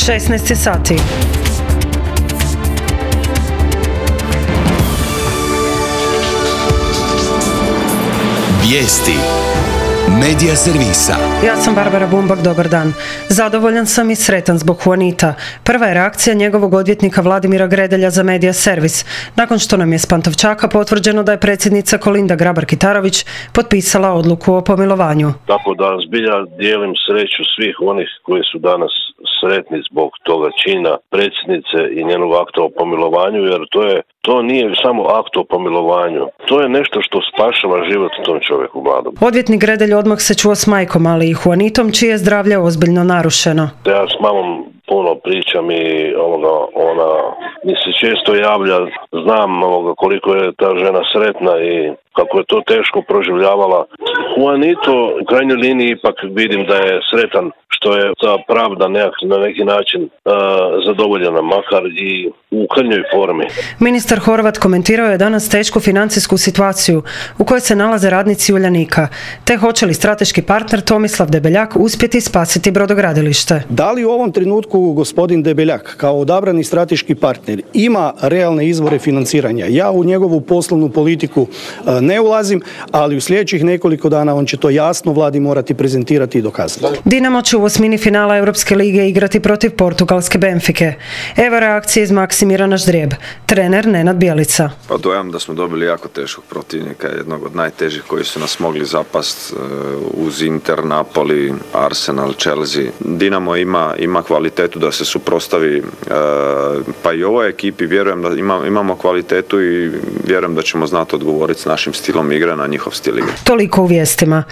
16 sati. Vijesti Medija servisa. Ja sam Barbara Bumbak, dobar dan. Zadovoljan sam i sretan zbog Huanita. Prva je reakcija njegovog odvjetnika Vladimira Gredelja za Medija servis, nakon što nam je s Pantovčaka potvrđeno da je predsjednica Kolinda Grabar-Kitarović potpisala odluku o pomilovanju. Tako da zbilja dijelim sreću svih onih koji su danas sretni zbog toga čina predsjednice i njenog akta o pomilovanju, jer to nije samo akt o pomilovanju. To je nešto što spašava život tom čovjeku mladom. Odvjetnik Gredelj odmah se čuo s majkom, ali i Huanitom, čije je zdravlje ozbiljno narušeno. Ja s mamom puno pričam i ona mi se često javlja, znam koliko je ta žena sretna i kako je to teško proživljavala. Huanito u krajnjoj liniji ipak vidim da je sretan što je ta pravda na neki način zadovoljena, makar i u krnjoj formi. Ministar Horvat komentirao je danas tešku financijsku situaciju u kojoj se nalaze radnici Uljanika, te hoće li strateški partner Tomislav Debeljak uspjeti spasiti brodogradilište. Da li u ovom trenutku gospodin Debeljak kao odabrani strateški partner ima realne izvore financiranja? Ja u njegovu poslovnu politiku ne ulazim, ali u sljedećih nekoliko dana on će to jasno vladi morati prezentirati i dokazati. Dinamo će u osmini finala Europske lige igrati protiv portugalske Benfike. Evo reakcije iz Maksimirana Ždrijeb, trener Nenad Bjelica. Pa dojam da smo dobili jako teškog protivnika, jednog od najtežih koji su nas mogli zapast uz Inter, Napoli, Arsenal, Chelsea. Dinamo ima kvalitetu da se suprotstavi pa i ovoj ekipi. Vjerujem da imamo kvalitetu i vjerujem da ćemo znati odgovoriti s našim stilom igre na njihov stil igre. Toliko u vijestima.